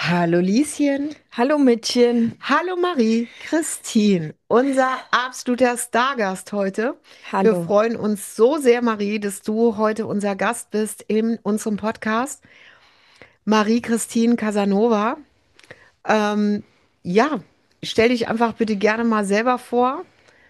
Hallo Lieschen, Hallo Mädchen. hallo Marie, Christine, unser absoluter Stargast heute. Wir Hallo. freuen uns so sehr, Marie, dass du heute unser Gast bist in unserem Podcast. Marie-Christine Casanova. Ähm, ja, stell dich einfach bitte gerne mal selber vor.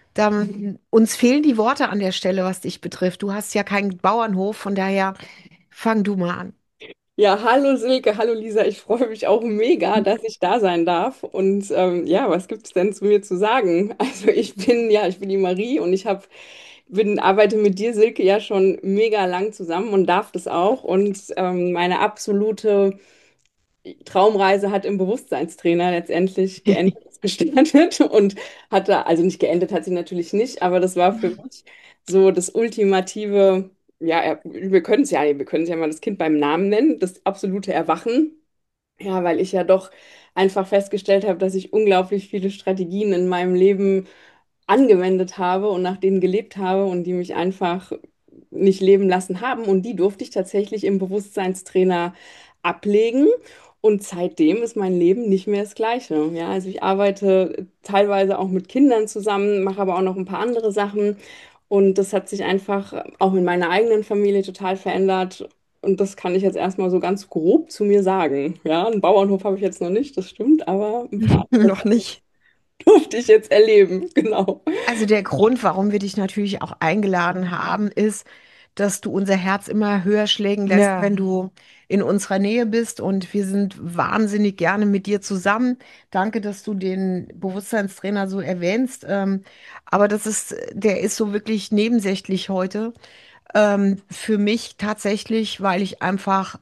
Uns fehlen die Worte an der Stelle, was dich betrifft. Du hast ja keinen Bauernhof, von daher fang du mal an. Ja, hallo Silke, hallo Lisa. Ich freue mich auch mega, dass ich da sein darf. Und ja, was gibt es denn zu mir zu sagen? Also ich bin die Marie und arbeite mit dir, Silke, ja schon mega lang zusammen und darf das auch. Und meine absolute Traumreise hat im Bewusstseinstrainer letztendlich geendet, ist gestartet und also nicht geendet hat sie natürlich nicht, aber das war für mich so das ultimative, ja, wir können es ja mal das Kind beim Namen nennen, das absolute Erwachen. Ja, weil ich ja doch einfach festgestellt habe, dass ich unglaublich viele Strategien in meinem Leben angewendet habe und nach denen gelebt habe und die mich einfach nicht leben lassen haben. Und die durfte ich tatsächlich im Bewusstseinstrainer ablegen. Und seitdem ist mein Leben nicht mehr das Gleiche. Ja, also ich arbeite teilweise auch mit Kindern zusammen, mache aber auch noch ein paar andere Sachen. Und das hat sich einfach auch in meiner eigenen Familie total verändert. Und das kann ich jetzt erstmal so ganz grob zu mir sagen. Ja, einen Bauernhof habe ich jetzt noch nicht, das stimmt, aber ein paar Noch nicht. durfte ich jetzt erleben. Genau. Also der Grund, warum wir dich natürlich auch eingeladen haben, ist, dass du unser Herz immer höher schlägen lässt, Ja. wenn du in unserer Nähe bist. Und wir sind wahnsinnig gerne mit dir zusammen. Danke, dass du den Bewusstseinstrainer so erwähnst. Aber der ist so wirklich nebensächlich heute. Für mich tatsächlich, weil ich einfach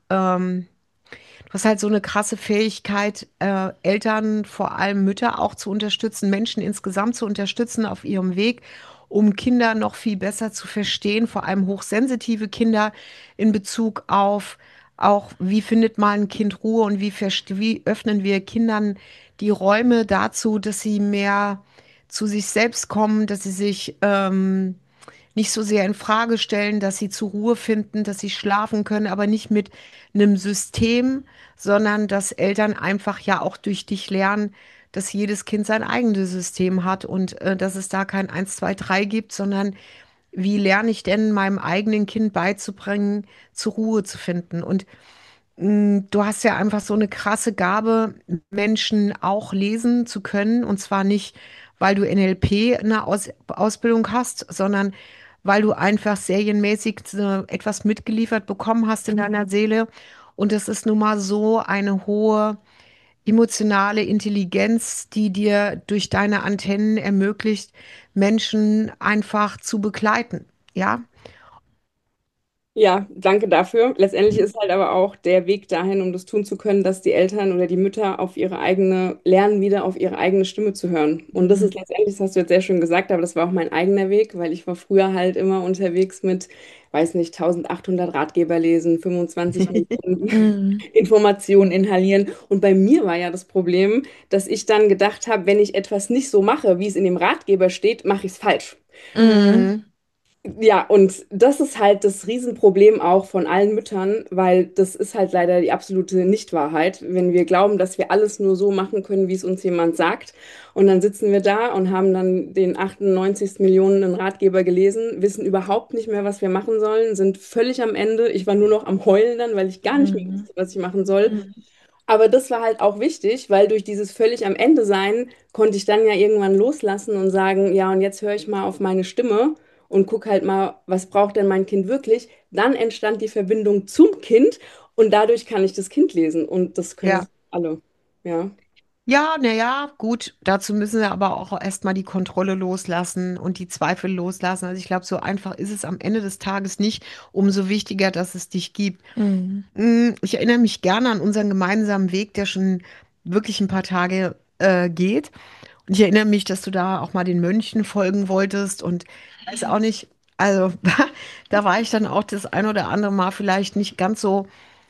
du hast halt so eine krasse Fähigkeit, Eltern, vor allem Mütter, auch zu unterstützen, Menschen insgesamt zu unterstützen auf ihrem Weg, um Kinder noch viel besser zu verstehen, vor allem hochsensitive Kinder in Bezug auf auch, wie findet mal ein Kind Ruhe und wie öffnen wir Kindern die Räume dazu, dass sie mehr zu sich selbst kommen, dass sie sich nicht so sehr in Frage stellen, dass sie zur Ruhe finden, dass sie schlafen können, aber nicht mit einem System, sondern dass Eltern einfach ja auch durch dich lernen, dass jedes Kind sein eigenes System hat und dass es da kein eins, 2, 3 gibt, sondern wie lerne ich denn meinem eigenen Kind beizubringen, zur Ruhe zu finden? Und du hast ja einfach so eine krasse Gabe, Menschen auch lesen zu können. Und zwar nicht, weil du NLP eine Ausbildung hast, sondern weil du einfach serienmäßig etwas mitgeliefert bekommen hast in deiner Seele. Und das ist nun mal so eine hohe emotionale Intelligenz, die dir durch deine Antennen ermöglicht, Menschen einfach zu begleiten. Ja? Ja, danke dafür. Letztendlich ist halt aber auch der Weg dahin, um das tun zu können, dass die Eltern oder die Mütter lernen wieder auf ihre eigene Stimme zu hören. Und das ist Mhm. letztendlich, das hast du jetzt sehr schön gesagt, aber das war auch mein eigener Weg, weil ich war früher halt immer unterwegs mit, weiß nicht, 1800 Ratgeber lesen, 25 Minuten Mhm. Informationen inhalieren. Und bei mir war ja das Problem, dass ich dann gedacht habe, wenn ich etwas nicht so mache, wie es in dem Ratgeber steht, mache ich es falsch. Mhm. Ja, und das ist halt das Riesenproblem auch von allen Müttern, weil das ist halt leider die absolute Nichtwahrheit, wenn wir glauben, dass wir alles nur so machen können, wie es uns jemand sagt. Und dann sitzen wir da und haben dann den 98. Millionen Ratgeber gelesen, wissen überhaupt nicht mehr, was wir machen sollen, sind völlig am Ende. Ich war nur noch am Heulen dann, weil ich gar nicht mehr Mhm. wusste, was ich machen soll. Mhm. Aber das war halt auch wichtig, weil durch dieses völlig am Ende sein konnte ich dann ja irgendwann loslassen und sagen, ja, und jetzt höre ich mal auf meine Stimme und guck halt mal, was braucht denn mein Kind wirklich? Dann entstand die Verbindung zum Kind und dadurch kann ich das Kind lesen und das können Ja. sie alle. Ja. Ja, naja, gut. Dazu müssen wir aber auch erstmal die Kontrolle loslassen und die Zweifel loslassen. Also ich glaube, so einfach ist es am Ende des Tages nicht. Umso wichtiger, dass es dich gibt. Mhm. Ich erinnere mich gerne an unseren gemeinsamen Weg, der schon wirklich ein paar Tage geht. Und ich erinnere mich, dass du da auch mal den Mönchen folgen wolltest und weiß auch nicht, also da war ich dann auch das ein oder andere Mal vielleicht nicht ganz so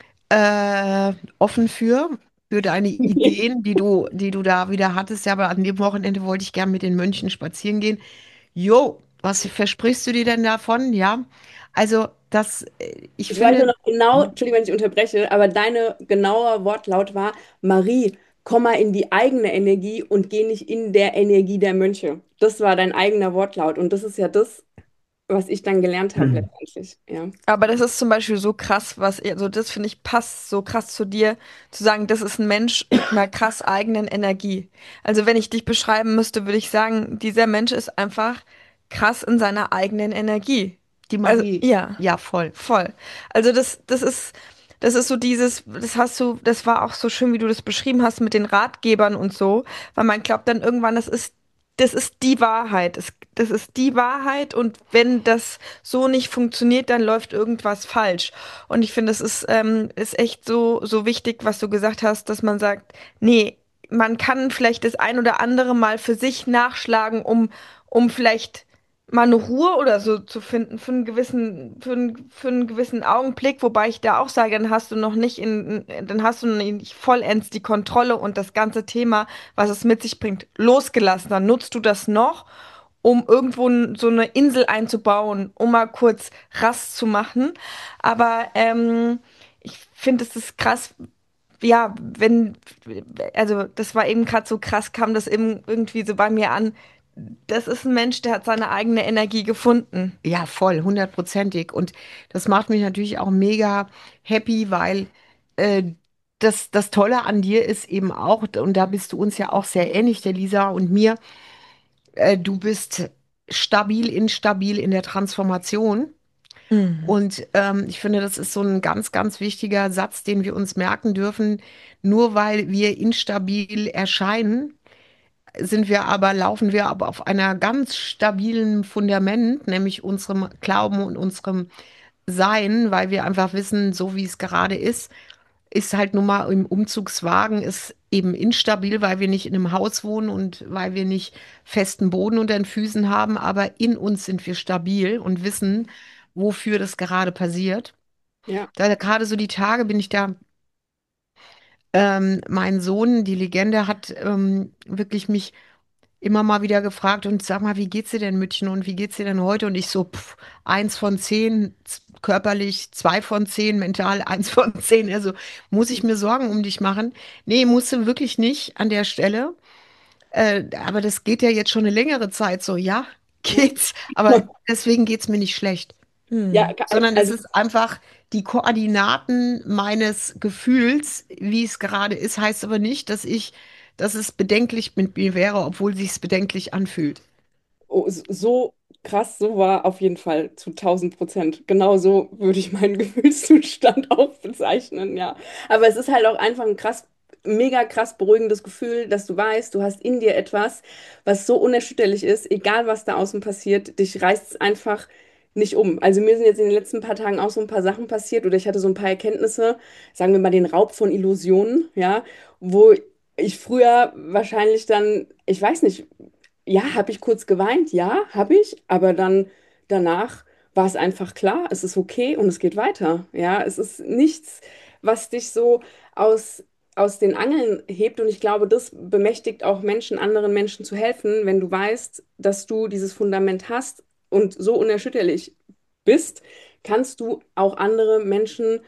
offen für deine Ideen, die du da wieder hattest. Ja, aber an dem Wochenende wollte ich gern mit den Mönchen spazieren gehen. Jo, was versprichst du dir denn davon? Ja, Also ich Ich weiß nur finde, noch genau, Entschuldigung, wenn ich unterbreche, aber deine genauer Wortlaut war, Marie, komm mal in die eigene Energie und geh nicht in der Energie der Mönche. Das war dein eigener Wortlaut und das ist ja das, was ich dann gelernt habe letztendlich. Ja. Aber das ist zum Beispiel so krass, also das finde ich passt so krass zu dir, zu sagen, das ist ein Mensch mit einer krass eigenen Energie. Also wenn ich dich beschreiben müsste, würde ich sagen, dieser Mensch ist einfach krass in seiner eigenen Energie. die Also Marie, ja, ja, voll. voll. Also das ist so dieses, das war auch so schön, wie du das beschrieben hast mit den Ratgebern und so, weil man glaubt dann irgendwann, das ist die Wahrheit. Das ist die Wahrheit und wenn das so nicht funktioniert, dann läuft irgendwas falsch. Und ich finde, ist echt so wichtig, was du gesagt hast, dass man sagt, nee, man kann vielleicht das ein oder andere mal für sich nachschlagen, um vielleicht mal eine Ruhe oder so zu finden für einen gewissen Augenblick, wobei ich da auch sage, dann hast du nicht vollends die Kontrolle und das ganze Thema, was es mit sich bringt, losgelassen. Dann nutzt du das noch, um irgendwo so eine Insel einzubauen, um mal kurz Rast zu machen. Aber ich finde, es ist krass, ja, also das war eben gerade so krass, kam das eben irgendwie so bei mir an. Das ist ein Mensch, der hat seine eigene Energie gefunden. Ja, voll, hundertprozentig. Und das macht mich natürlich auch mega happy, weil äh, das Tolle an dir ist eben auch, und da bist du uns ja auch sehr ähnlich, der Lisa und mir, du bist instabil in der Transformation. Mhm. Und ich finde, das ist so ein ganz, ganz wichtiger Satz, den wir uns merken dürfen. Nur weil wir instabil erscheinen, laufen wir aber auf einer ganz stabilen Fundament, nämlich unserem Glauben und unserem Sein, weil wir einfach wissen, so wie es gerade ist halt nun mal im Umzugswagen, ist eben instabil, weil wir nicht in einem Haus wohnen und weil wir nicht festen Boden unter den Füßen haben, aber in uns sind wir stabil und wissen, wofür das gerade passiert. Ja. Da gerade so die Tage bin ich da, mein Sohn, die Legende, hat wirklich mich immer mal wieder gefragt und sag mal, wie geht's dir denn, Müttchen, und wie geht's dir denn heute? Und ich so, 1 von 10, körperlich 2 von 10, mental 1 von 10. Also muss ich mir Sorgen um dich machen? Nee, musste wirklich nicht an der Stelle. Aber das geht ja jetzt schon eine längere Zeit so, ja, Ja. geht's. Aber deswegen geht's mir nicht schlecht, Ja, sondern es also ist einfach die Koordinaten meines Gefühls, wie es gerade ist, heißt aber nicht, dass es bedenklich mit mir wäre, obwohl sich es bedenklich anfühlt. oh, so krass, so war auf jeden Fall zu 1000%. Genau so würde ich meinen Gefühlszustand auch bezeichnen, ja. Aber es ist halt auch einfach ein krass, mega krass beruhigendes Gefühl, dass du weißt, du hast in dir etwas, was so unerschütterlich ist, egal was da außen passiert, dich reißt es einfach nicht um. Also mir sind jetzt in den letzten paar Tagen auch so ein paar Sachen passiert oder ich hatte so ein paar Erkenntnisse, sagen wir mal den Raub von Illusionen, ja, wo ich früher wahrscheinlich dann, ich weiß nicht, ja, habe ich kurz geweint? Ja, habe ich. Aber dann danach war es einfach klar, es ist okay und es geht weiter. Ja, es ist nichts, was dich so aus, aus den Angeln hebt. Und ich glaube, das bemächtigt auch Menschen, anderen Menschen zu helfen, wenn du weißt, dass du dieses Fundament hast und so unerschütterlich bist, kannst du auch andere Menschen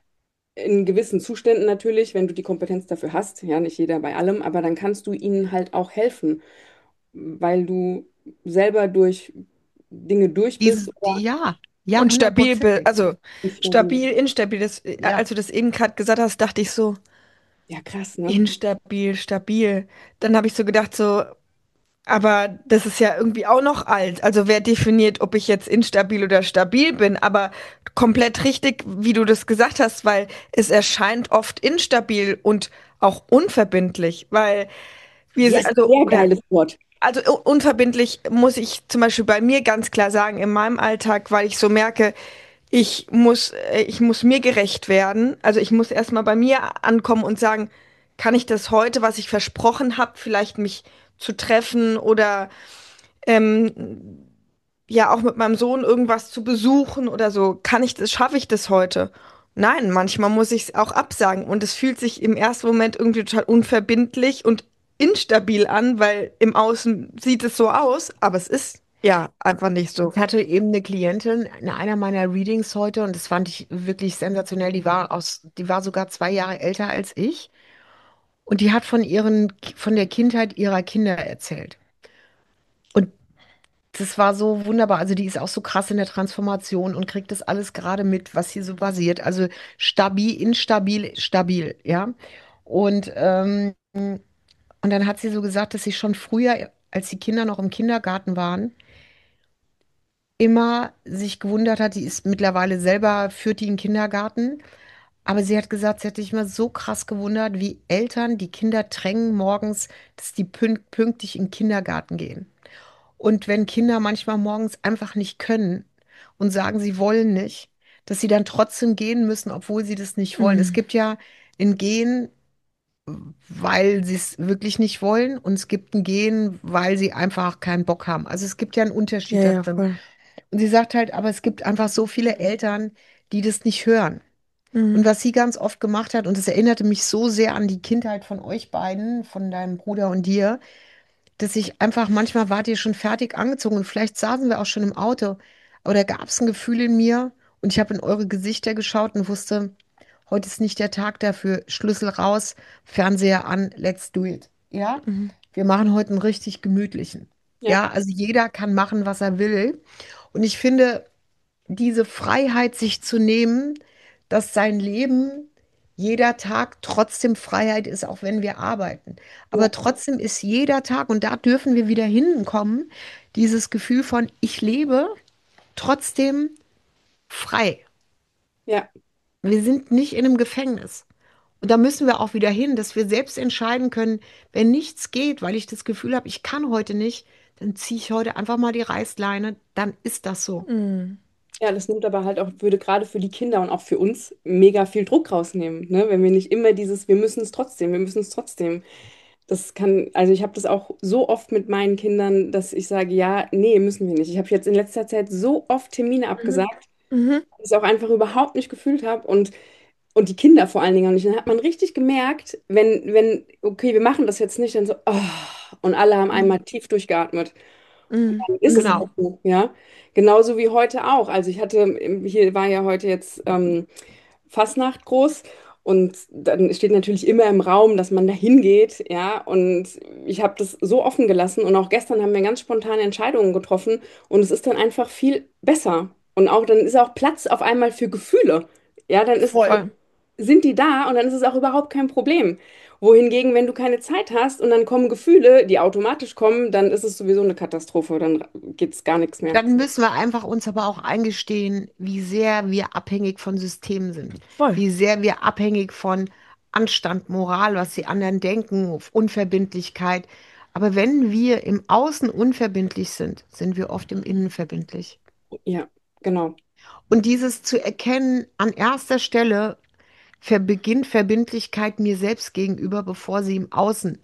in gewissen Zuständen natürlich, wenn du die Kompetenz dafür hast, ja, nicht jeder bei allem, aber dann kannst du ihnen halt auch helfen, weil du selber durch Dinge durch bist oder Ja, ja, Und hundertprozentig. also instabil. stabil, instabil. Ja, Als du das eben gerade gesagt hast, dachte ich so, Ja, krass, ne? instabil, stabil. Dann habe ich so gedacht, so, aber das ist ja irgendwie auch noch alt. Also wer definiert, ob ich jetzt instabil oder stabil bin? Aber komplett richtig, wie du das gesagt hast, weil es erscheint oft instabil und auch unverbindlich, weil Ja, ist ein also, sehr oder geiles Wort. also unverbindlich muss ich zum Beispiel bei mir ganz klar sagen, in meinem Alltag, weil ich so merke, ich muss mir gerecht werden. Also ich muss erstmal bei mir ankommen und sagen, kann ich das heute, was ich versprochen habe, vielleicht mich zu treffen oder ähm, ja auch mit meinem Sohn irgendwas zu besuchen oder so, schaffe ich das heute? Nein, manchmal muss ich es auch absagen und es fühlt sich im ersten Moment irgendwie total unverbindlich und instabil an, weil im Außen sieht es so aus, aber es ist. Ja, einfach nicht so. Ich hatte eben eine Klientin in einer meiner Readings heute und das fand ich wirklich sensationell. Die war sogar 2 Jahre älter als ich und die hat von der Kindheit ihrer Kinder erzählt. Und das war so wunderbar. Also die ist auch so krass in der Transformation und kriegt das alles gerade mit, was hier so passiert. Also stabil, instabil, stabil, ja. Und dann hat sie so gesagt, dass sie schon früher, als die Kinder noch im Kindergarten waren, immer sich gewundert hat, die ist mittlerweile selber, führt die in den Kindergarten, aber sie hat gesagt, sie hat sich immer so krass gewundert, wie Eltern die Kinder drängen morgens, dass die pünktlich in den Kindergarten gehen. Und wenn Kinder manchmal morgens einfach nicht können und sagen, sie wollen nicht, dass sie dann trotzdem gehen müssen, obwohl sie das nicht wollen. Es Mhm. gibt ja ein Gehen, weil sie es wirklich nicht wollen und es gibt ein Gehen, weil sie einfach keinen Bock haben. Also es gibt ja einen Ja, Unterschied da ja, drin. voll. Und sie sagt halt, aber es gibt einfach so viele Eltern, die das nicht hören. Und Mhm. was sie ganz oft gemacht hat, und das erinnerte mich so sehr an die Kindheit von euch beiden, von deinem Bruder und dir, dass ich einfach, manchmal wart ihr schon fertig angezogen und vielleicht saßen wir auch schon im Auto, aber da gab es ein Gefühl in mir und ich habe in eure Gesichter geschaut und wusste, heute ist nicht der Tag dafür. Schlüssel raus, Fernseher an, let's do it. Ja, Mhm. wir machen heute einen richtig gemütlichen. Ja, Ja, also jeder kann machen, was er will. Und ich finde, diese Freiheit, sich zu nehmen, dass sein Leben jeder Tag trotzdem Freiheit ist, auch wenn wir arbeiten. ja, Aber trotzdem ist jeder Tag, und da dürfen wir wieder hinkommen, dieses Gefühl von, ich lebe trotzdem frei. ja. Wir sind nicht in einem Gefängnis. Und da müssen wir auch wieder hin, dass wir selbst entscheiden können, wenn nichts geht, weil ich das Gefühl habe, ich kann heute nicht, dann ziehe ich heute einfach mal die Reißleine, dann ist das so. Mhm. Ja, das nimmt aber halt auch, würde gerade für die Kinder und auch für uns mega viel Druck rausnehmen, ne? Wenn wir nicht immer dieses, wir müssen es trotzdem, wir müssen es trotzdem. Das kann, also ich habe das auch so oft mit meinen Kindern, dass ich sage, ja, nee, müssen wir nicht. Ich habe jetzt in letzter Zeit so oft Termine Mhm. abgesagt, Mhm. dass ich es auch einfach überhaupt nicht gefühlt habe und die Kinder vor allen Dingen auch nicht. Dann hat man richtig gemerkt, okay, wir machen das jetzt nicht, dann so, oh, und alle haben einmal tief durchgeatmet. Mhm. Dann ist es Genau. halt so, ja. Genauso wie heute auch. Also ich hatte, hier war ja heute jetzt Fastnacht groß und dann steht natürlich immer im Raum, dass man da hingeht, ja. Und ich habe das so offen gelassen und auch gestern haben wir ganz spontane Entscheidungen getroffen und es ist dann einfach viel besser. Und auch dann ist auch Platz auf einmal für Gefühle. Ja, Voll. sind die da und dann ist es auch überhaupt kein Problem. Wohingegen, wenn du keine Zeit hast und dann kommen Gefühle, die automatisch kommen, dann ist es sowieso eine Katastrophe, dann geht es gar nichts mehr. Dann müssen wir einfach uns aber auch eingestehen, wie sehr wir abhängig von Systemen sind, Voll. wie sehr wir abhängig von Anstand, Moral, was die anderen denken, auf Unverbindlichkeit. Aber wenn wir im Außen unverbindlich sind, sind wir oft im Innen verbindlich. Ja, genau. Und dieses zu erkennen, an erster Stelle beginnt Verbindlichkeit mir selbst gegenüber, bevor sie im Außen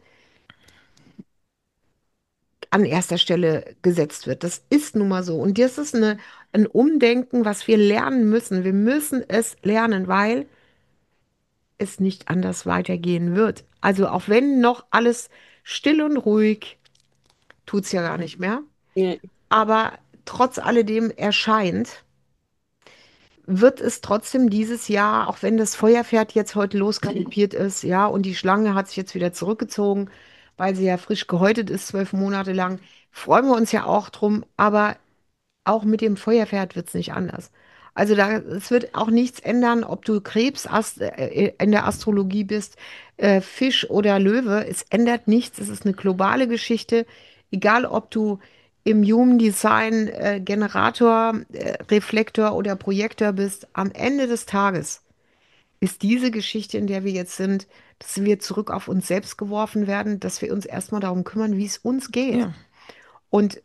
an erster Stelle gesetzt wird. Das ist nun mal so. Und das ist ein Umdenken, was wir lernen müssen. Wir müssen es lernen, weil es nicht anders weitergehen wird. Also auch wenn noch alles still und ruhig, tut es ja gar nicht mehr, Nee, aber trotz alledem erscheint, wird es trotzdem dieses Jahr, auch wenn das Feuerpferd jetzt heute losgaloppiert ist, ja, und die Schlange hat sich jetzt wieder zurückgezogen, weil sie ja frisch gehäutet ist, 12 Monate lang, freuen wir uns ja auch drum, aber auch mit dem Feuerpferd wird es nicht anders. Also es wird auch nichts ändern, ob du in der Astrologie bist, Fisch oder Löwe. Es ändert nichts. Es ist eine globale Geschichte. Egal, ob du im Human Design Generator, Reflektor oder Projektor bist. Am Ende des Tages ist diese Geschichte, in der wir jetzt sind, dass wir zurück auf uns selbst geworfen werden, dass wir uns erstmal darum kümmern, wie es uns geht. Ja. Und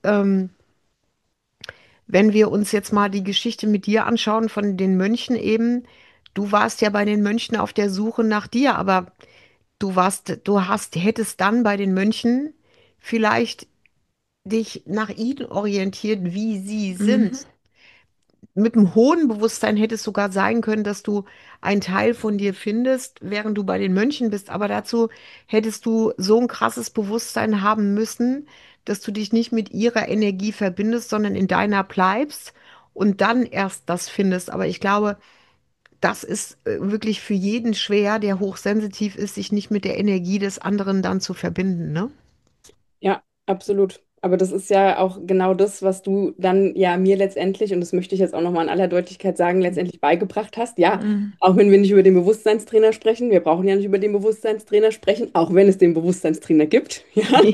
wenn wir uns jetzt mal die Geschichte mit dir anschauen von den Mönchen eben, du warst ja bei den Mönchen auf der Suche nach dir, aber hättest dann bei den Mönchen vielleicht dich nach ihnen orientiert, wie sie Mhm. sind. mit einem hohen Bewusstsein hätte es sogar sein können, dass du einen Teil von dir findest, während du bei den Mönchen bist. Aber dazu hättest du so ein krasses Bewusstsein haben müssen, dass du dich nicht mit ihrer Energie verbindest, sondern in deiner bleibst und dann erst das findest. Aber ich glaube, das ist wirklich für jeden schwer, der hochsensitiv ist, sich nicht mit der Energie des anderen dann zu verbinden, ne? Ja, absolut. Aber das ist ja auch genau das, was du dann ja mir letztendlich, und das möchte ich jetzt auch nochmal in aller Deutlichkeit sagen, letztendlich beigebracht hast. Ja, Mhm. auch wenn wir nicht über den Bewusstseinstrainer sprechen, wir brauchen ja nicht über den Bewusstseinstrainer sprechen, auch wenn es den Bewusstseinstrainer gibt. Ja.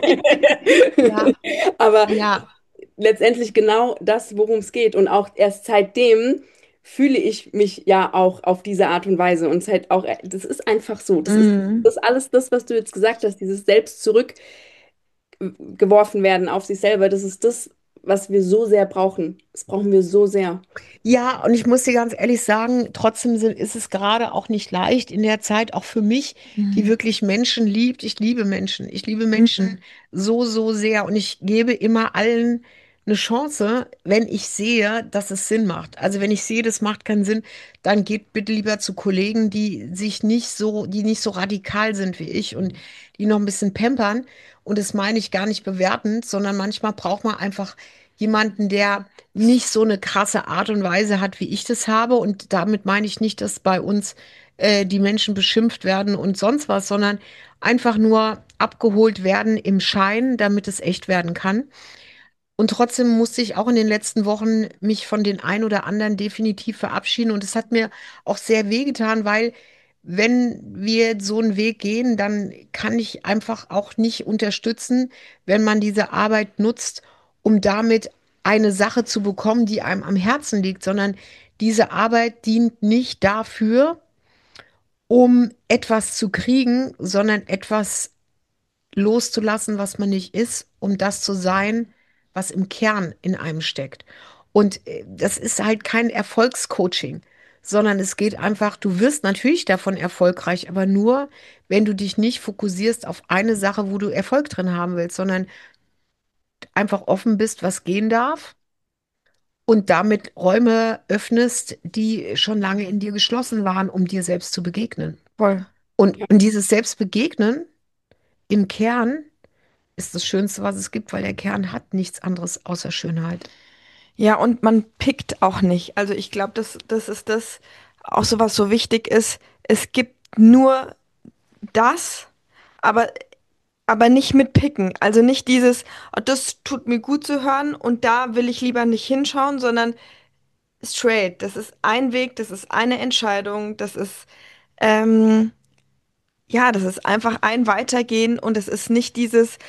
Ja, Aber ja. letztendlich genau das, worum es geht. Und auch erst seitdem fühle ich mich ja auch auf diese Art und Weise. Und seit auch, das ist einfach so. Mhm. Das ist alles das, was du jetzt gesagt hast, dieses Selbst zurückgeworfen werden auf sich selber. Das ist das, was wir so sehr brauchen. Das brauchen wir so sehr. Ja, und ich muss dir ganz ehrlich sagen, trotzdem ist es gerade auch nicht leicht in der Zeit, auch für mich, die Mhm. wirklich Menschen liebt. Ich liebe Menschen. Ich liebe Mhm. Menschen so, so sehr. Und ich gebe immer allen eine Chance, wenn ich sehe, dass es Sinn macht. Also wenn ich sehe, das macht keinen Sinn, dann geht bitte lieber zu Kollegen, die nicht so radikal sind wie ich und die noch ein bisschen pampern. Und das meine ich gar nicht bewertend, sondern manchmal braucht man einfach jemanden, der nicht so eine krasse Art und Weise hat, wie ich das habe. Und damit meine ich nicht, dass bei uns die Menschen beschimpft werden und sonst was, sondern einfach nur abgeholt werden im Schein, damit es echt werden kann. Und trotzdem musste ich auch in den letzten Wochen mich von den ein oder anderen definitiv verabschieden. Und es hat mir auch sehr wehgetan, weil wenn wir so einen Weg gehen, dann kann ich einfach auch nicht unterstützen, wenn man diese Arbeit nutzt, um damit eine Sache zu bekommen, die einem am Herzen liegt, sondern diese Arbeit dient nicht dafür, um etwas zu kriegen, sondern etwas loszulassen, was man nicht ist, um das zu sein, was im Kern in einem steckt. Und das ist halt kein Erfolgscoaching, sondern es geht einfach, du wirst natürlich davon erfolgreich, aber nur, wenn du dich nicht fokussierst auf eine Sache, wo du Erfolg drin haben willst, sondern einfach offen bist, was gehen darf und damit Räume öffnest, die schon lange in dir geschlossen waren, um dir selbst zu begegnen. Voll. Ja. Und dieses Selbstbegegnen im Kern ist das Schönste, was es gibt, weil der Kern hat nichts anderes außer Schönheit. Ja, und man pickt auch nicht. Also ich glaube, das ist das, auch so was so wichtig ist. Es gibt nur das, aber, aber nicht mit Picken. Also nicht dieses, "Oh, das tut mir gut zu hören und da will ich lieber nicht hinschauen, sondern straight. Das ist ein Weg, das ist eine Entscheidung, das ist, ähm, ja, das ist einfach ein Weitergehen und es ist nicht dieses,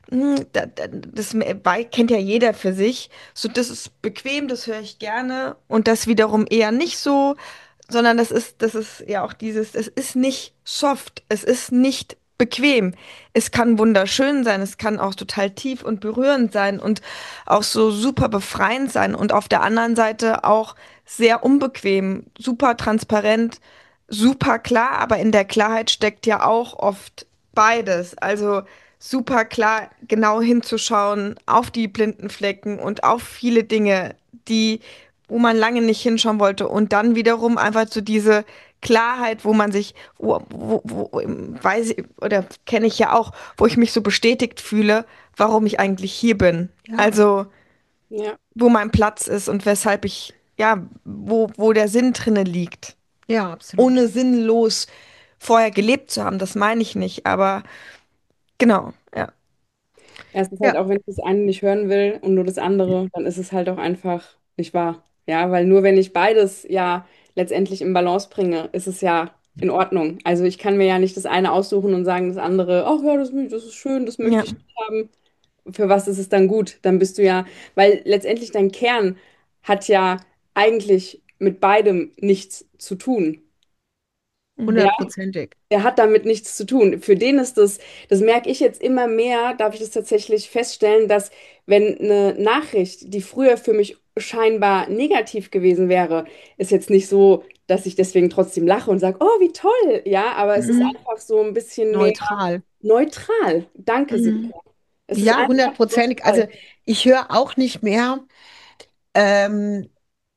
kennt ja jeder für sich. So, das ist bequem, das höre ich gerne und das wiederum eher nicht so, sondern das ist ja auch dieses, es ist nicht soft, es ist nicht bequem. Es kann wunderschön sein, es kann auch total tief und berührend sein und auch so super befreiend sein und auf der anderen Seite auch sehr unbequem, super transparent, super klar, aber in der Klarheit steckt ja auch oft beides. Also super klar genau hinzuschauen auf die blinden Flecken und auf viele Dinge, die, wo man lange nicht hinschauen wollte und dann wiederum einfach so diese Klarheit, wo man sich, weiß ich, oder kenne ich ja auch, wo ich mich so bestätigt fühle, warum ich eigentlich hier bin. Ja, Also, Ja. wo mein Platz ist und weshalb ich, ja, wo der Sinn drinne liegt. ja, absolut. Ohne sinnlos vorher gelebt zu haben, das meine ich nicht, aber genau, ja. Ja, es ist halt Ja, auch, wenn ich das eine nicht hören will und nur das andere, dann ist es halt auch einfach nicht wahr. Ja, weil nur wenn ich beides ja letztendlich in Balance bringe, ist es ja in Ordnung. Also ich kann mir ja nicht das eine aussuchen und sagen, das andere, ach ja, das ist schön, das möchte Ja, ich nicht haben. Für was ist es dann gut? Dann bist du ja, weil letztendlich dein Kern hat ja eigentlich mit beidem nichts zu tun. mhm. Ja, hundertprozentig. er hat damit nichts zu tun. Für den ist das merke ich jetzt immer mehr, darf ich das tatsächlich feststellen, dass wenn eine Nachricht, die früher für mich scheinbar negativ gewesen wäre, ist jetzt nicht so, dass ich deswegen trotzdem lache und sage, oh, wie toll, ja, aber es ist Mhm. einfach so ein bisschen mehr Neutral. neutral. Danke, Mhm. Silke. Es ist Ja, einfach hundertprozentig. Also neutral. ich höre auch nicht mehr. Ähm,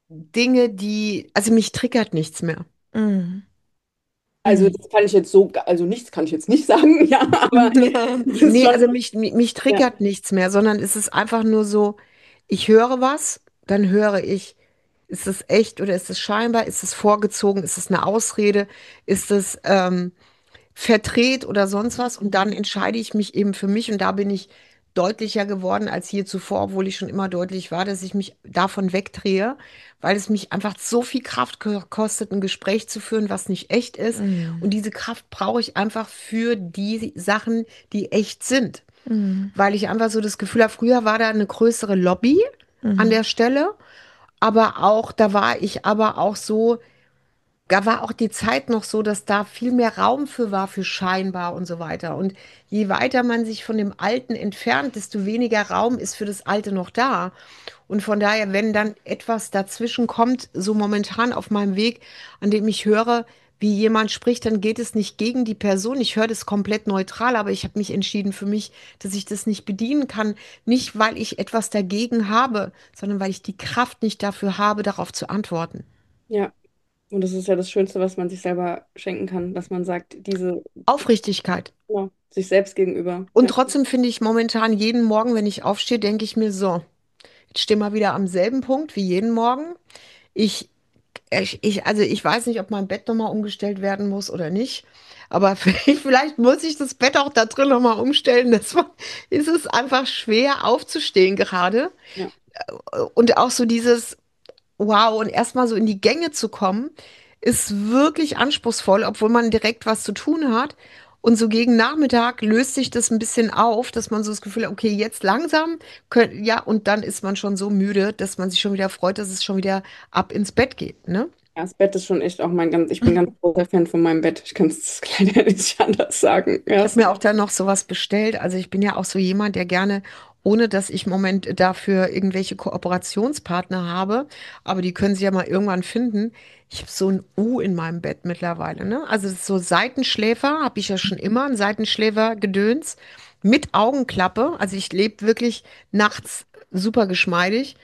Dinge, die, also mich triggert nichts mehr. Mm. Also Mm. das kann ich jetzt so, also nichts kann ich jetzt nicht sagen, ja, aber es ist Nee, schon, also mich ja, triggert nichts mehr, sondern es ist einfach nur so, ich höre was, dann höre ich, ist es echt oder ist es scheinbar, ist es vorgezogen, ist es eine Ausrede, ist es verdreht oder sonst was und dann entscheide ich mich eben für mich und da bin ich deutlicher geworden als je zuvor, obwohl ich schon immer deutlich war, dass ich mich davon wegdrehe, weil es mich einfach so viel Kraft kostet, ein Gespräch zu führen, was nicht echt ist. Mm. Und diese Kraft brauche ich einfach für die Sachen, die echt sind. Mm. Weil ich einfach so das Gefühl habe, früher war da eine größere Lobby an Mm. der Stelle, aber auch, da war ich aber auch so, da war auch die Zeit noch so, dass da viel mehr Raum für war, für scheinbar und so weiter. Und je weiter man sich von dem Alten entfernt, desto weniger Raum ist für das Alte noch da. Und von daher, wenn dann etwas dazwischen kommt, so momentan auf meinem Weg, an dem ich höre, wie jemand spricht, dann geht es nicht gegen die Person. Ich höre das komplett neutral, aber ich habe mich entschieden für mich, dass ich das nicht bedienen kann. Nicht, weil ich etwas dagegen habe, sondern weil ich die Kraft nicht dafür habe, darauf zu antworten. ja. Und das ist ja das Schönste, was man sich selber schenken kann, dass man sagt, diese, Aufrichtigkeit. ja, sich selbst gegenüber. Und Ja, trotzdem finde ich momentan jeden Morgen, wenn ich aufstehe, denke ich mir so, jetzt stehen wir wieder am selben Punkt wie jeden Morgen. Ich, also ich weiß nicht, ob mein Bett nochmal umgestellt werden muss oder nicht. Aber vielleicht muss ich das Bett auch da drin nochmal umstellen. Ist es einfach schwer aufzustehen gerade. ja, Und auch so dieses, wow, und erstmal so in die Gänge zu kommen, ist wirklich anspruchsvoll, obwohl man direkt was zu tun hat. Und so gegen Nachmittag löst sich das ein bisschen auf, dass man so das Gefühl hat, okay, jetzt langsam, ja, und dann ist man schon so müde, dass man sich schon wieder freut, dass es schon wieder ab ins Bett geht, ne? ja, das Bett ist schon echt auch mein ganz, ich bin ganz großer Fan von meinem Bett. Ich kann es leider nicht anders sagen. Ja, Ich habe mir auch dann noch sowas bestellt. Also ich bin ja auch so jemand, der gerne, ohne dass ich im Moment dafür irgendwelche Kooperationspartner habe, aber die können sie ja mal irgendwann finden. Ich habe so ein U in meinem Bett mittlerweile, ne? Also das ist so Seitenschläfer, habe ich ja schon immer, ein Seitenschläfer-Gedöns mit Augenklappe. Also ich lebe wirklich nachts super geschmeidig.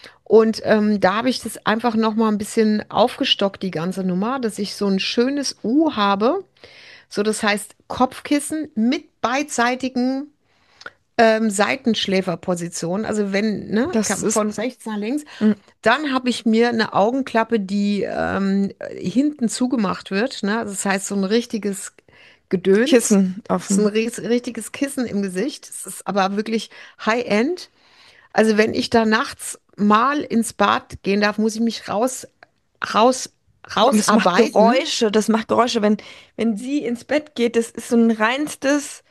Und da habe ich das einfach noch mal ein bisschen aufgestockt, die ganze Nummer, dass ich so ein schönes U habe. So, das heißt Kopfkissen mit beidseitigen Seitenschläferposition. Also wenn, ne, Das ist, von rechts nach links. mm, Dann habe ich mir eine Augenklappe, die hinten zugemacht wird. Ne? Also das heißt so ein richtiges Gedöns. Kissen Das ist ein offen. richtiges Kissen im Gesicht. Das ist aber wirklich High-End. Also wenn ich da nachts mal ins Bad gehen darf, muss ich mich raus, Und es macht rausarbeiten. Geräusche, das macht Geräusche. Wenn sie ins Bett geht, das ist so ein reinstes,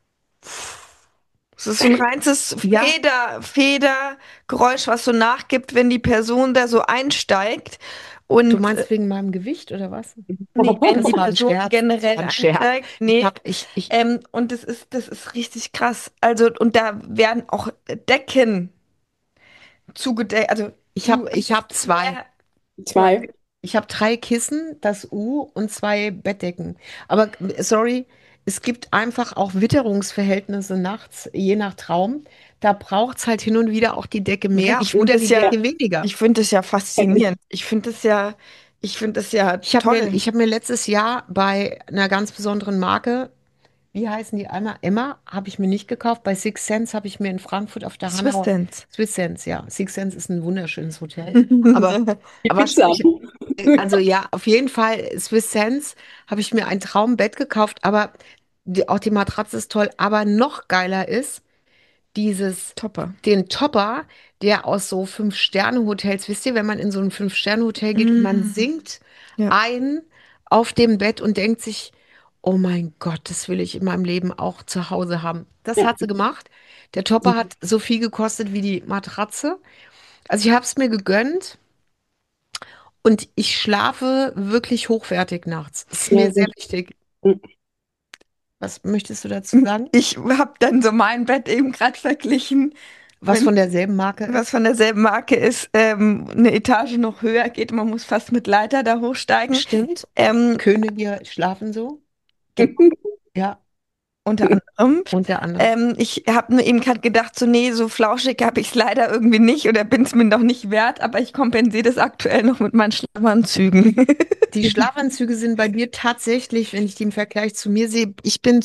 es ist so ein reinstes Ja, Federgeräusch, was so nachgibt, wenn die Person da so einsteigt. du Und meinst wegen meinem Gewicht oder was? nee, wenn die Das war ein Person Scherz. Das generell war ein Scherz. einsteigt, nee. Ich, Und das ist richtig krass. Also, und da werden auch Decken zugedeckt, also ich hab zwei. mehr, ja, zwei. Ich habe drei Kissen, das U und zwei Bettdecken. Aber sorry, es gibt einfach auch Witterungsverhältnisse nachts, je nach Traum. Da braucht es halt hin und wieder auch die Decke mehr ich finde oder das die ja, Decke weniger. ich finde das ja faszinierend. Ich finde das ja toll. Ich hab mir letztes Jahr bei einer ganz besonderen Marke, wie heißen die einmal? Emma, habe ich mir nicht gekauft. Bei Six Sense habe ich mir in Frankfurt auf der Swiss Hanauer, Sense. Swiss Sense, ja. Six Sense ist ein wunderschönes Hotel. Aber, Die aber Pizza. also ja, auf jeden Fall Swiss Sense habe ich mir ein Traumbett gekauft, aber auch die Matratze ist toll. Aber noch geiler ist dieses, Topper. den Topper, der aus so Fünf-Sterne-Hotels, wisst ihr, wenn man in so ein Fünf-Sterne-Hotel geht und man Mm, sinkt ja. ein auf dem Bett und denkt sich, oh mein Gott, das will ich in meinem Leben auch zu Hause haben. Das Ja. hat sie gemacht. Der Topper hat so viel gekostet wie die Matratze. Also ich habe es mir gegönnt. Und ich schlafe wirklich hochwertig nachts. Ist mir Ja, sehr sehr wichtig. schön. Was möchtest du dazu sagen? Ich habe dann so mein Bett eben gerade verglichen, Was wenn von derselben Marke was ist? von derselben Marke ist, eine Etage noch höher geht. Man muss fast mit Leiter da hochsteigen. Stimmt. Ähm, Könige schlafen so. genau. Ja. unter anderem. unter anderem. Ich habe nur eben gerade gedacht, so nee, so flauschig habe ich es leider irgendwie nicht oder bin es mir noch nicht wert, aber ich kompensiere das aktuell noch mit meinen Schlafanzügen. Die Schlafanzüge sind bei dir tatsächlich, wenn ich die im Vergleich zu mir sehe, ich bin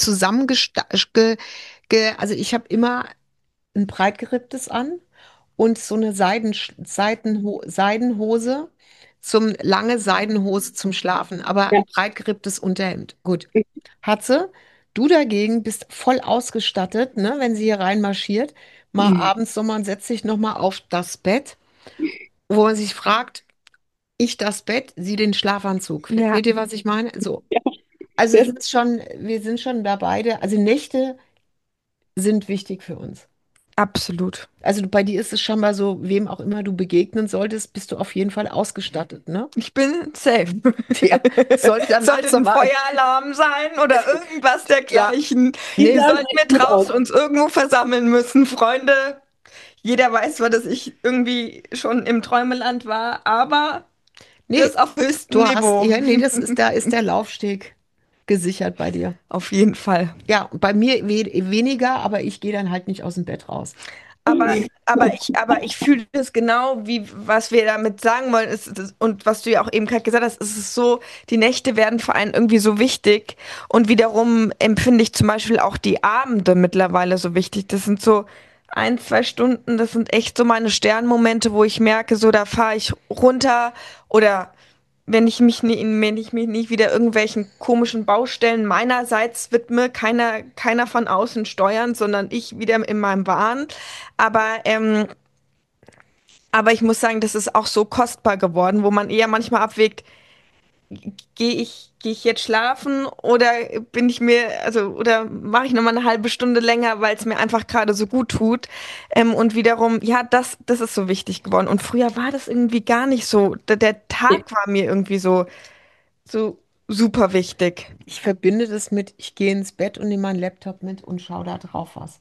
also ich habe immer ein breitgeripptes an und so eine Seidenhose lange Seidenhose zum Schlafen, aber Ja. breitgeripptes Unterhemd. Gut. Hatze, du dagegen bist voll ausgestattet, ne, wenn sie hier reinmarschiert. Mal abends so, man setzt sich nochmal auf das Bett, wo man sich fragt, ich das Bett, sie den Schlafanzug. Ja, Versteht ihr, was ich meine? So. Ja, Also sehr, wir sind schon da beide. Also Nächte sind wichtig für uns. absolut. Also bei dir ist es scheinbar so, wem auch immer du begegnen solltest, bist du auf jeden Fall ausgestattet, ne? Ich bin safe. Ja, sollte dann Sollte nachts um ein Feueralarm sein oder irgendwas Ja, dergleichen. nee, Sollten sieht wir gut aus. draußen uns irgendwo versammeln müssen, Freunde. Jeder weiß zwar, dass ich irgendwie schon im Träumeland war, aber nee, das auf höchstem du hast, Niveau. ja, nee, da ist der Laufsteg gesichert bei dir. Auf jeden Fall. Ja, bei mir weniger, aber ich gehe dann halt nicht aus dem Bett raus. Aber ich fühle das genau, wie was wir damit sagen wollen, und was du ja auch eben gerade gesagt hast, ist es so, die Nächte werden für einen irgendwie so wichtig und wiederum empfinde ich zum Beispiel auch die Abende mittlerweile so wichtig. Das sind so 1, 2 Stunden, das sind echt so meine Sternmomente, wo ich merke, so da fahre ich runter oder wenn ich mich nicht wieder irgendwelchen komischen Baustellen meinerseits widme, keiner von außen steuern, sondern ich wieder in meinem Wahn. Aber, ähm, aber ich muss sagen, das ist auch so kostbar geworden, wo man eher manchmal abwägt, gehe ich jetzt schlafen oder oder mache ich noch mal eine halbe Stunde länger, weil es mir einfach gerade so gut tut. Und wiederum, ja, das ist so wichtig geworden. Und früher war das irgendwie gar nicht so. Der Tag war mir irgendwie so super wichtig. Ich verbinde das mit, ich gehe ins Bett und nehme meinen Laptop mit und schaue da drauf was.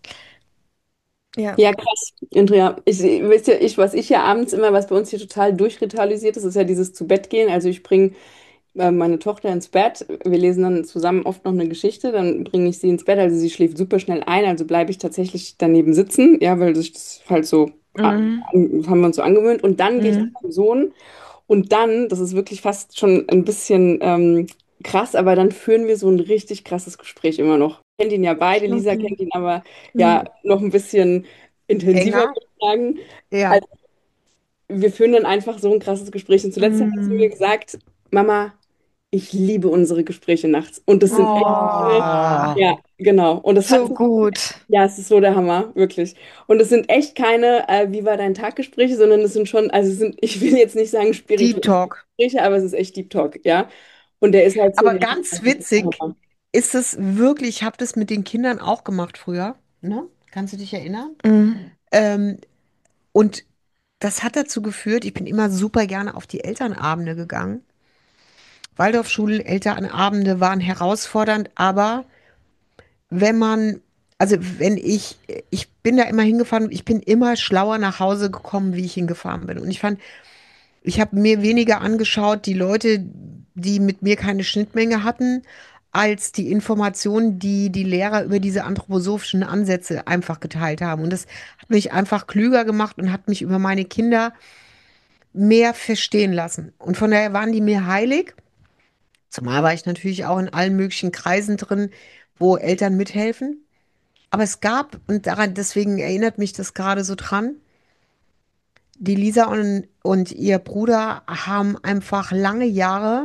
Ja. Ja, krass, Andrea. Wisst ihr, was ich ja abends immer, was bei uns hier total durchritualisiert ist, ist ja dieses zu Bett gehen. Also ich bringe meine Tochter ins Bett. Wir lesen dann zusammen oft noch eine Geschichte, dann bringe ich sie ins Bett. Also sie schläft super schnell ein, also bleibe ich tatsächlich daneben sitzen, ja, weil sich das halt so, Mhm. haben wir uns so angewöhnt. Und dann gehe ich zu Mhm. meinem Sohn und dann, das ist wirklich fast schon ein bisschen krass, aber dann führen wir so ein richtig krasses Gespräch immer noch. Kennt ihn ja beide, Lisa kennt ihn aber ja Mhm. noch ein bisschen intensiver, Enger? würde ich sagen. Ja. Also wir führen dann einfach so ein krasses Gespräch. Und zuletzt hat er zu mir Mhm. gesagt, Mama, ich liebe unsere Gespräche nachts. Und das sind echt, Oh, ja, genau. Und das hat, so gut. ja, es ist so der Hammer, wirklich. Und es sind echt keine, wie war dein Tag-Gespräche, sondern es sind schon, also es sind, ich will jetzt nicht sagen Deep spirituelle Talk. Gespräche, aber es ist echt Deep Talk, ja. Und der ist halt so, Aber ja, ganz das ist der witzig Hammer. ist es wirklich, ich habe das mit den Kindern auch gemacht früher, ne? Kannst du dich erinnern? Mhm. Ähm, und das hat dazu geführt, ich bin immer super gerne auf die Elternabende gegangen. Waldorfschulen, Elternabende waren herausfordernd, aber wenn man, also wenn ich bin da immer hingefahren, ich bin immer schlauer nach Hause gekommen, wie ich hingefahren bin. Und ich fand, ich habe mir weniger angeschaut, die Leute, die mit mir keine Schnittmenge hatten, als die Informationen, die die Lehrer über diese anthroposophischen Ansätze einfach geteilt haben. Und das hat mich einfach klüger gemacht und hat mich über meine Kinder mehr verstehen lassen. Und von daher waren die mir heilig. Zumal war ich natürlich auch in allen möglichen Kreisen drin, wo Eltern mithelfen. Aber es gab, und daran, deswegen erinnert mich das gerade so dran, die Lisa und ihr Bruder haben einfach lange Jahre,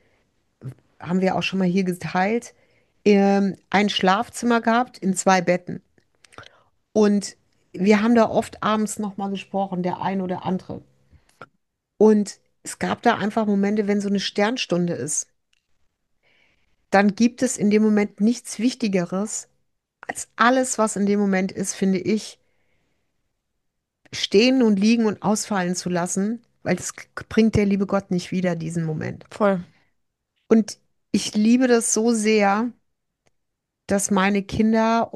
haben wir auch schon mal hier geteilt, ein Schlafzimmer gehabt in 2 Betten. Und wir haben da oft abends nochmal gesprochen, der ein oder andere. Und es gab da einfach Momente, wenn so eine Sternstunde ist, dann gibt es in dem Moment nichts Wichtigeres als alles, was in dem Moment ist, finde ich, stehen und liegen und ausfallen zu lassen, weil das bringt der liebe Gott nicht wieder, diesen Moment. Voll. Und ich liebe das so sehr, dass meine Kinder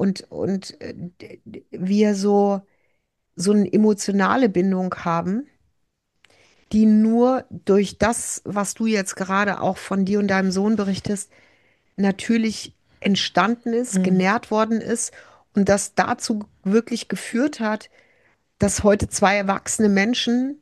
und wir so eine emotionale Bindung haben, die nur durch das, was du jetzt gerade auch von dir und deinem Sohn berichtest, natürlich entstanden ist, Mhm. genährt worden ist und das dazu wirklich geführt hat, dass heute zwei erwachsene Menschen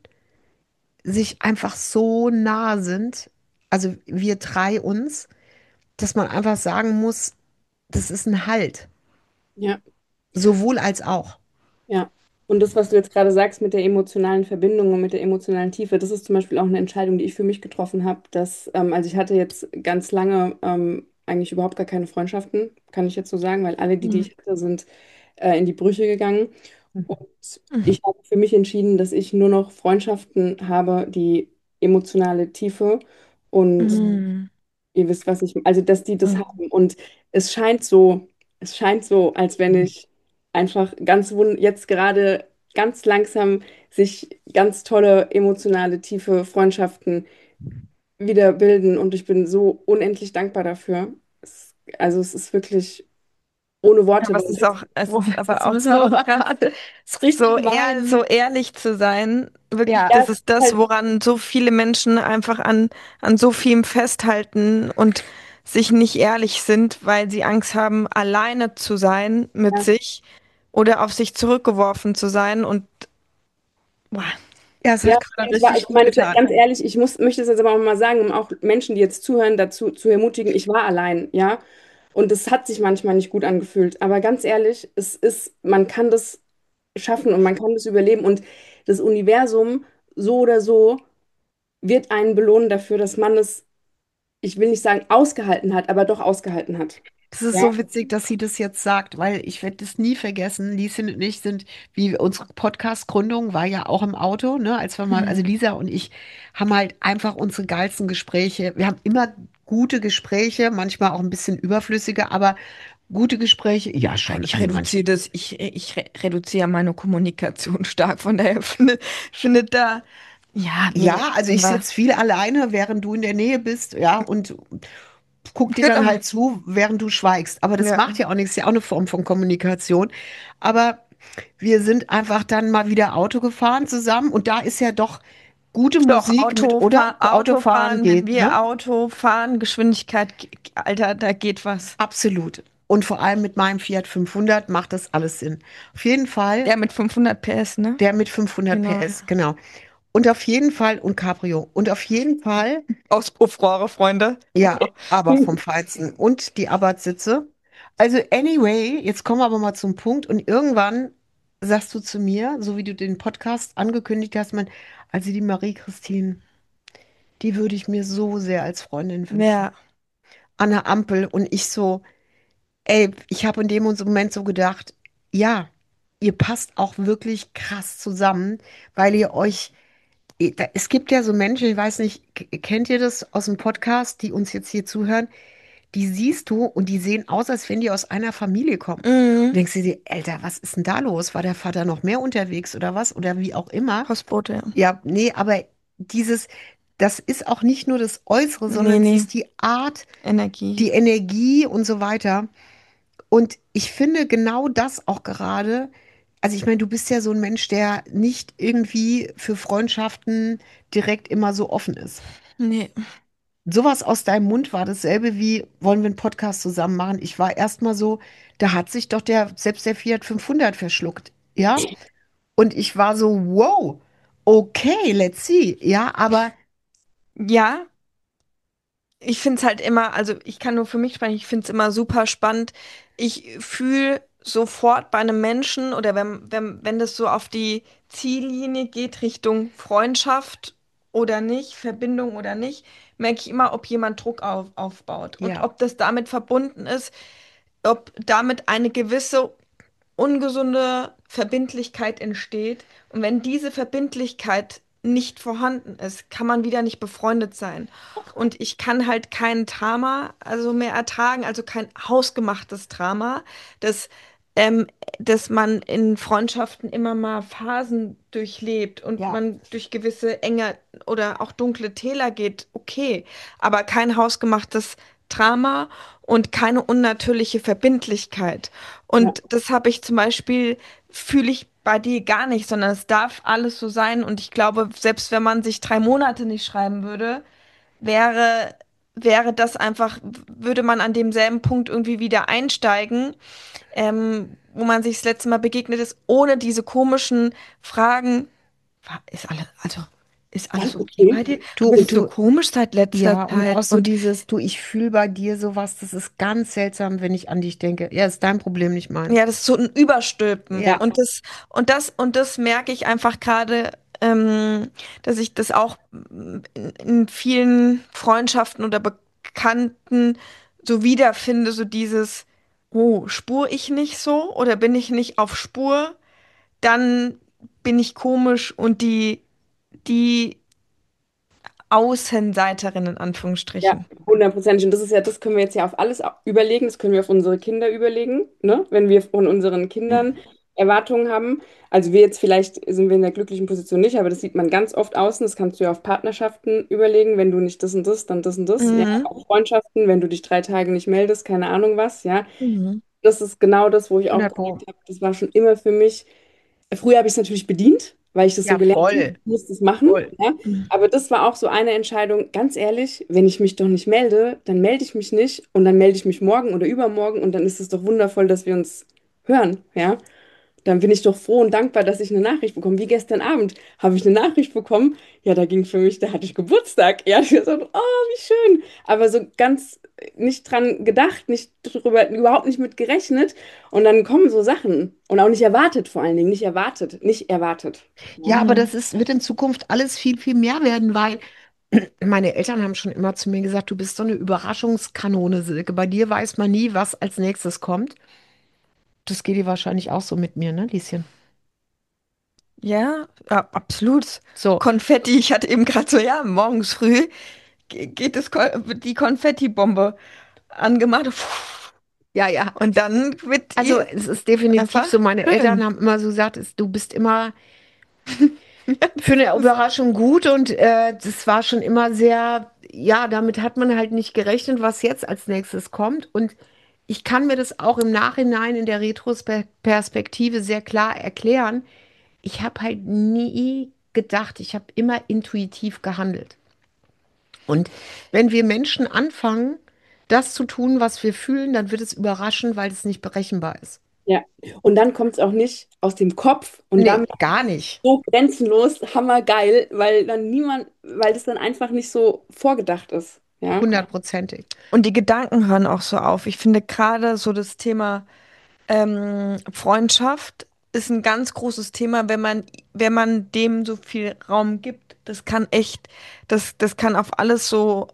sich einfach so nah sind, also wir drei uns, dass man einfach sagen muss, das ist ein Halt, Ja. sowohl als auch. Ja, und das, was du jetzt gerade sagst mit der emotionalen Verbindung und mit der emotionalen Tiefe, das ist zum Beispiel auch eine Entscheidung, die ich für mich getroffen habe, dass, also ich hatte jetzt ganz lange eigentlich überhaupt gar keine Freundschaften, kann ich jetzt so sagen, weil alle, die Mhm. ich hatte, sind in die Brüche gegangen. Und Mhm. ich habe für mich entschieden, dass ich nur noch Freundschaften habe, die emotionale Tiefe und Mhm. ihr wisst, was ich, also dass die das Mhm. haben. Und es scheint so, es scheint so, als wenn ich einfach jetzt gerade ganz langsam sich ganz tolle, emotionale, tiefe Freundschaften wieder bilden. Und ich bin so unendlich dankbar dafür. Also es ist wirklich ohne Worte, Aber weil es ist auch, es Oh, ist aber jetzt auch müssen wir so aber krass, gerade so richtig so weinen. ehrlich zu sein. Wirklich, Ja, ja, das es ist ist das, halt, woran so viele Menschen einfach an so vielem festhalten und sich nicht ehrlich sind, weil sie Angst haben, alleine zu sein mit ja, sich oder auf sich zurückgeworfen zu sein. Und boah, ja, es ja, hat gerade es war, richtig ich gut meine, getan. ganz ehrlich, möchte es jetzt aber auch mal sagen, um auch Menschen, die jetzt zuhören, dazu zu ermutigen, ich war allein, ja. Und es hat sich manchmal nicht gut angefühlt. Aber ganz ehrlich, man kann das schaffen und man kann das überleben. Und das Universum, so oder so, wird einen belohnen dafür, dass man es, ich will nicht sagen ausgehalten hat, aber doch ausgehalten hat. Das ist Ja. so witzig, dass sie das jetzt sagt, weil ich werde das nie vergessen. Lieschen und ich sind, wie unsere Podcast-Gründung war ja auch im Auto, ne, als wir mal, also hm. Lisa und ich haben halt einfach unsere geilsten Gespräche. Wir haben immer gute Gespräche, manchmal auch ein bisschen überflüssige, aber gute Gespräche, ja schon, Ich also manchmal. reduziere das, ich reduziere meine Kommunikation stark, von daher finde da, ja, nee, Ja, also ich aber sitze viel alleine, während du in der Nähe bist, ja, und guck dir dann genau, halt zu, während du schweigst. Aber das ja. macht ja auch nichts, ist ja auch eine Form von Kommunikation. Aber wir sind einfach dann mal wieder Auto gefahren zusammen und da ist ja doch gute Doch, Musik mit, oder? Autofahren Autofahren, wenn geht, wir ne? Auto fahren, Geschwindigkeit, Alter, da geht was. Absolut. Und vor allem mit meinem Fiat 500 macht das alles Sinn. Auf jeden Fall, Der mit 500 PS, ne? der mit 500 Genau. PS, genau. Und auf jeden Fall, und Cabrio. Und auf jeden Fall, Auspuffrohre, Freunde. ja, aber vom Feinsten. Und die Abarth-Sitze. Also, anyway, jetzt kommen wir aber mal zum Punkt. Und irgendwann sagst du zu mir, so wie du den Podcast angekündigt hast, also die Marie-Christine, die würde ich mir so sehr als Freundin wünschen. Ja. An der Ampel. Und ich so, ey, ich habe in dem Moment so gedacht, ja, ihr passt auch wirklich krass zusammen, weil ihr euch, es gibt ja so Menschen, ich weiß nicht, kennt ihr das aus dem Podcast, die uns jetzt hier zuhören? Die siehst du und die sehen aus, als wenn die aus einer Familie kommen. Und Mhm. denkst du dir, Alter, was ist denn da los? War der Vater noch mehr unterwegs oder was? Oder wie auch immer. Postbote, ja. Ja, nee, aber dieses, das ist auch nicht nur das Äußere, Nee, sondern es nee. ist die Art, Energie. die Energie und so weiter. Und ich finde genau das auch gerade. Also ich meine, du bist ja so ein Mensch, der nicht irgendwie für Freundschaften direkt immer so offen ist. Nee. Sowas aus deinem Mund war dasselbe wie, wollen wir einen Podcast zusammen machen? Ich war erstmal so, da hat sich doch selbst der Fiat 500 verschluckt, ja? Und ich war so, wow, okay, let's see, ja, aber Ja, ich finde es halt immer, also ich kann nur für mich sprechen, ich finde es immer super spannend. Ich fühle sofort bei einem Menschen oder wenn das so auf die Ziellinie geht, Richtung Freundschaft oder nicht, Verbindung oder nicht, merke ich immer, ob jemand Druck aufbaut und ja, ob das damit verbunden ist, ob damit eine gewisse ungesunde Verbindlichkeit entsteht. Und wenn diese Verbindlichkeit nicht vorhanden ist, kann man wieder nicht befreundet sein. Und ich kann halt kein Drama also mehr ertragen, also kein hausgemachtes Drama, das, dass man in Freundschaften immer mal Phasen durchlebt und ja, man durch gewisse enge oder auch dunkle Täler geht, okay, aber kein hausgemachtes Drama und keine unnatürliche Verbindlichkeit. Ja. Und das habe ich zum Beispiel, fühle ich bei dir gar nicht, sondern es darf alles so sein. Und ich glaube, selbst wenn man sich 3 Monate nicht schreiben würde, wäre wäre das einfach, würde man an demselben Punkt irgendwie wieder einsteigen, wo man sich das letzte Mal begegnet ist, ohne diese komischen Fragen. Ist alles, also, ist alles Ganz okay okay. bei dir? Du Du, bist so du, komisch seit letzter ja, und auch Zeit. so Und dieses, du, ich fühle bei dir sowas, das ist ganz seltsam, wenn ich an dich denke. Ja, ist dein Problem, nicht meins. ja, das ist so ein Überstülpen. Ja, Ja, Und das merke ich einfach gerade, dass ich das auch in vielen Freundschaften oder Bekannten so wiederfinde, so dieses, oh, spur ich nicht so oder bin ich nicht auf Spur? Dann bin ich komisch und die Außenseiterin in ja, Anführungsstrichen. 100%. Und das ist ja, das können wir jetzt ja auf alles überlegen, das können wir auf unsere Kinder überlegen, ne? Wenn wir von unseren Ja. Kindern Erwartungen haben. Also wir jetzt vielleicht sind wir in der glücklichen Position nicht, aber das sieht man ganz oft außen. Das kannst du ja auf Partnerschaften überlegen. Wenn du nicht das und das, dann das und das. Ja, Mhm. auf Freundschaften, wenn du dich 3 Tage nicht meldest, keine Ahnung was. Ja, Mhm. das ist genau das, wo ich auch 100 gemerkt Pro. habe, das war schon immer für mich. Früher habe ich es natürlich bedient, weil ich das so Ja, gelernt habe, voll, ich muss das machen. voll. Ja? Aber das war auch so eine Entscheidung, ganz ehrlich, wenn ich mich doch nicht melde, dann melde ich mich nicht und dann melde ich mich morgen oder übermorgen und dann ist es doch wundervoll, dass wir uns hören. Ja? Dann bin ich doch froh und dankbar, dass ich eine Nachricht bekomme. Wie gestern Abend habe ich eine Nachricht bekommen. Ja, da ging für mich, da hatte ich Geburtstag. Ja, ich so, oh, wie schön. Aber so ganz nicht dran gedacht, nicht drüber, überhaupt nicht mit gerechnet. Und dann kommen so Sachen. Und auch nicht erwartet, vor allen Dingen. Nicht erwartet. Nicht erwartet. Ja, Ja, aber Mhm. das ist, wird in Zukunft alles viel, viel mehr werden, weil meine Eltern haben schon immer zu mir gesagt, du bist so eine Überraschungskanone, Silke. Bei dir weiß man nie, was als nächstes kommt. Das geht dir wahrscheinlich auch so mit mir, ne, Lieschen? Ja, ja, absolut. So, Konfetti, ich hatte eben gerade so, ja, morgens früh geht wird die Konfettibombe angemacht. ja, ja. Und dann wird Also die es ist definitiv einfach so, meine Eltern schön. haben immer so gesagt, du bist immer für Das eine ist, Überraschung gut und das war schon immer sehr, ja, damit hat man halt nicht gerechnet, was jetzt als nächstes kommt. Und ich kann mir das auch im Nachhinein in der Retrospektive sehr klar erklären. Ich habe halt nie gedacht, ich habe immer intuitiv gehandelt. Und wenn wir Menschen anfangen, das zu tun, was wir fühlen, dann wird es überraschen, weil es nicht berechenbar ist. ja. Und dann kommt es auch nicht aus dem Kopf und Nee, damit gar nicht. so grenzenlos, hammergeil, weil dann niemand, weil das dann einfach nicht so vorgedacht ist. Ja. Hundertprozentig. und die Gedanken hören auch so auf. Ich finde gerade so das Thema Freundschaft ist ein ganz großes Thema, wenn man dem so viel Raum gibt. Das kann echt, das kann auf alles so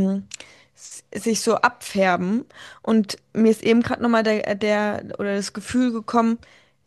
sich so abfärben. Und mir ist eben gerade nochmal oder das Gefühl gekommen,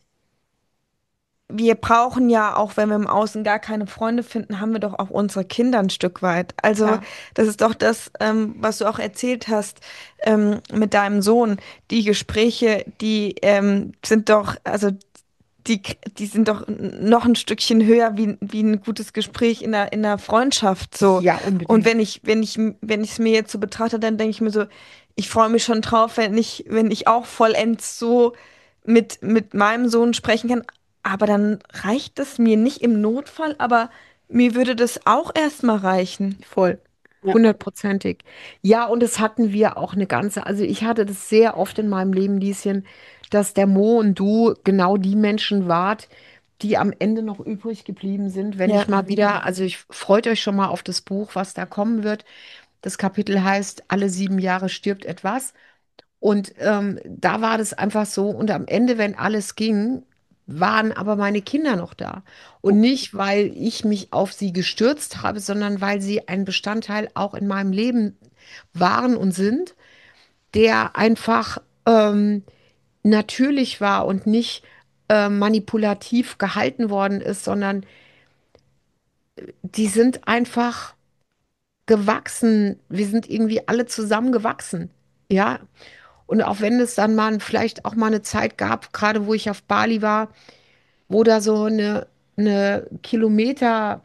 wir brauchen ja auch, wenn wir im Außen gar keine Freunde finden, haben wir doch auch unsere Kinder ein Stück weit. Also Klar. das ist doch das, was du auch erzählt hast mit deinem Sohn. Die Gespräche, die sind doch, also die sind doch noch ein Stückchen höher wie ein gutes Gespräch in der Freundschaft so. Ja, Und unbedingt. wenn ich es mir jetzt so betrachte, dann denke ich mir so, ich freue mich schon drauf, wenn ich auch vollends so mit meinem Sohn sprechen kann. Aber dann reicht es mir nicht im Notfall, aber mir würde das auch erstmal reichen. Voll. Ja. Hundertprozentig. Ja, und das hatten wir auch eine ganze, also ich hatte das sehr oft in meinem Leben, Lieschen, dass der Mo und du genau die Menschen wart, die am Ende noch übrig geblieben sind, wenn Ja. ich mal wieder, also ich freut euch schon mal auf das Buch, was da kommen wird. Das Kapitel heißt, alle 7 Jahre stirbt etwas. Und da war das einfach so. Und am Ende, wenn alles ging, waren aber meine Kinder noch da. Und nicht, weil ich mich auf sie gestürzt habe, sondern weil sie ein Bestandteil auch in meinem Leben waren und sind, der einfach natürlich war und nicht manipulativ gehalten worden ist, sondern die sind einfach gewachsen. Wir sind irgendwie alle zusammen gewachsen. Ja, und auch wenn es dann mal vielleicht auch mal eine Zeit gab, gerade wo ich auf Bali war, wo da so eine Kilometer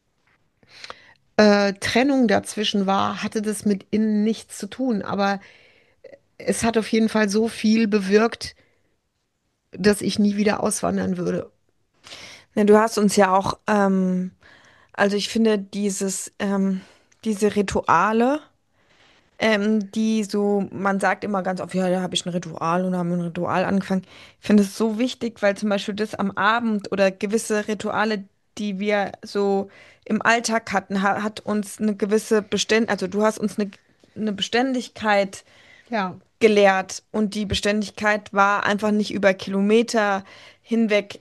Trennung dazwischen war, hatte das mit innen nichts zu tun. Aber es hat auf jeden Fall so viel bewirkt, dass ich nie wieder auswandern würde. Ja, du hast uns ja auch, also ich finde diese Rituale, die so, man sagt immer ganz oft, ja, da habe ich ein Ritual und haben ein Ritual angefangen. Ich finde es so wichtig, weil zum Beispiel das am Abend oder gewisse Rituale, die wir so im Alltag hatten, hat uns eine gewisse also du hast uns eine Beständigkeit Ja, gelehrt und die Beständigkeit war einfach nicht über Kilometer hinweg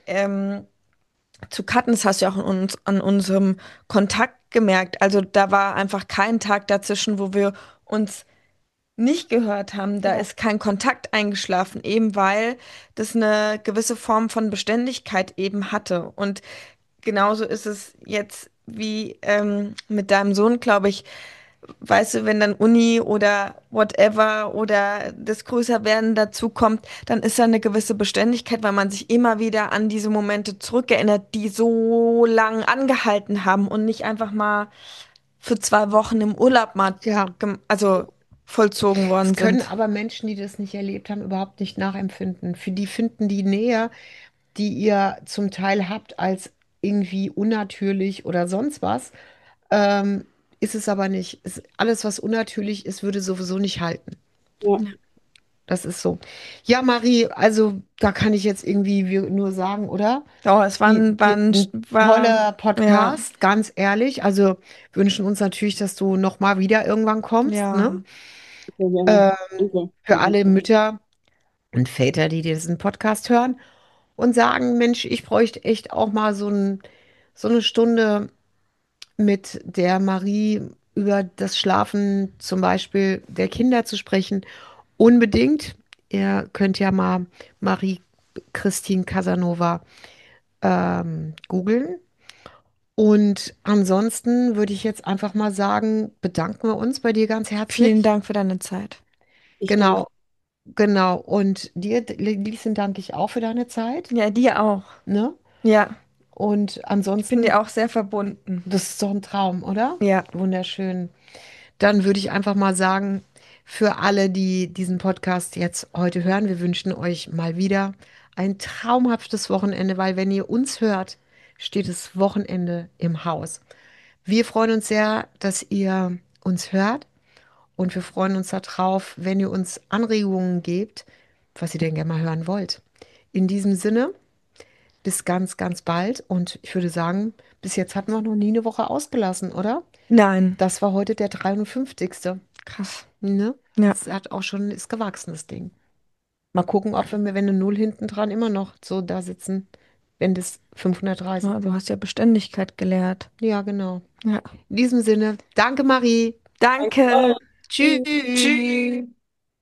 zu cutten. Das hast du ja auch an unserem Kontakt gemerkt. Also da war einfach kein Tag dazwischen, wo wir uns nicht gehört haben. Da ja. ist kein Kontakt eingeschlafen, eben weil das eine gewisse Form von Beständigkeit eben hatte. Und genauso ist es jetzt wie mit deinem Sohn, glaube ich. Weißt du, wenn dann Uni oder whatever oder das Größerwerden dazu kommt, dann ist da eine gewisse Beständigkeit, weil man sich immer wieder an diese Momente zurückerinnert, die so lang angehalten haben und nicht einfach mal für 2 Wochen im Urlaub mal, Ja, also vollzogen worden es können sind. aber Menschen, die das nicht erlebt haben, überhaupt nicht nachempfinden. Für die finden die Nähe, die ihr zum Teil habt, als irgendwie unnatürlich oder sonst was. Ähm, Ist es aber nicht. Alles, was unnatürlich ist, würde sowieso nicht halten. Ja, Ja, Das ist so. Ja, Marie, also da kann ich jetzt irgendwie nur sagen, oder? oh, es Ein war, toller ja, Podcast, ganz ehrlich. Also wünschen uns natürlich, dass du noch mal wieder irgendwann kommst, ne? ja, sehr gerne. Ähm, Danke. für alle Mütter und Väter, die diesen Podcast hören und sagen, Mensch, ich bräuchte echt auch mal so eine Stunde mit der Marie über das Schlafen zum Beispiel der Kinder zu sprechen. Unbedingt. Ihr könnt ja mal Marie-Christine Casanova googeln. Und ansonsten würde ich jetzt einfach mal sagen, bedanken wir uns bei dir ganz vielen herzlich. Dank für deine Zeit. Ich danke. Genau, genau. Und dir, Lieschen, danke ich auch für deine Zeit. Ja, dir auch. Ne? Ja, Und ich bin ansonsten, dir auch sehr verbunden. das ist doch ein Traum, oder? Ja, Wunderschön. Dann würde ich einfach mal sagen, für alle, die diesen Podcast jetzt heute hören, wir wünschen euch mal wieder ein traumhaftes Wochenende, weil wenn ihr uns hört, steht das Wochenende im Haus. Wir freuen uns sehr, dass ihr uns hört und wir freuen uns darauf, wenn ihr uns Anregungen gebt, was ihr denn gerne mal hören wollt. In diesem Sinne, bis ganz, ganz bald und ich würde sagen, bis jetzt hatten wir noch nie eine Woche ausgelassen, oder? nein, Das war heute der 53. krass. Ne? Ja, Das hat auch schon, ist gewachsen, das Ding. Mal gucken, ob wir, wenn eine Null hinten dran immer noch so da sitzen, wenn das 530 ja, du sind. hast ja Beständigkeit gelehrt. Ja, genau. Ja. In diesem Sinne, danke Marie. Danke. Danke. Tschüss. Tschüss.